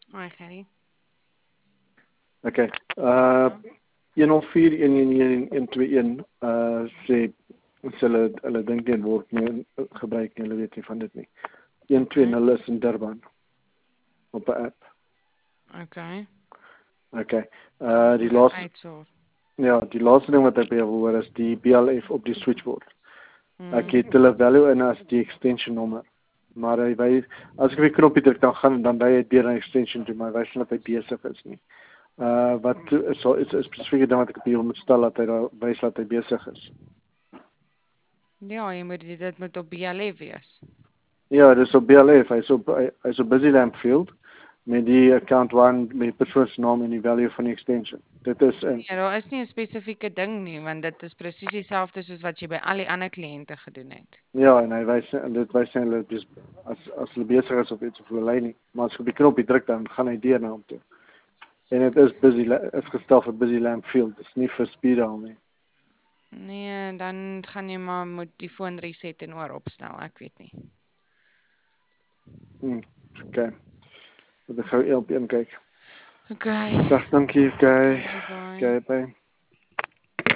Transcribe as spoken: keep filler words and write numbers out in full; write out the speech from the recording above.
Ai, Gerrie. Okay. Uh Ja. een nul vier een een een een twee een uh sê ons hulle hulle dink dit word nie gebruik nie, hulle weet nie van dit nie. een twee Okay. nul is in Durban op 'n app. Okay. Okay. Ek Uh gaan die dit laaste uitsort. ja, die laaste ding wat ek by jou wil hoor is die B L F op die switchboard. Ek Mm. het hulle value in as die extension nommer. Maar hy wys as ek op die knoppie druk dan gaan dan ry hy deur na extension toe, maar hy wys nie dat hy besig is nie. Uh wat is so is 'n spesifieke ding wat ek op hier moet stel dat hy daar wys dat hy besig is. Ja, jy moet dit moet op B L F wees. Ja, dis op B L F, hy's op hy- hy's op Busy Lamp Field met die account one met die persoonsnaam en die value van die extension. Dit is in Ja, daar is nie 'n spesifieke ding nie, want dit is presies dieselfde soos wat jy by al die ander kliënte gedoen het. ja, en hy wys en dit wys hy hulle dis as as hulle besig is of iets of hulle lyn nie. Maar as jy op die knoppie druk dan gaan hy deur na hom toe. En dit is busy La- is gestel vir Busy Lamp Field. Dit is nie vir Speedal nie. Nee, dan gaan jy maar moet die foon reset en oor opstel, ek weet nie. Hmm. Okay. Ek gaan gou een op een kyk. Okay. Dag, dankie. Okay. Okay, bye. Okay, bye.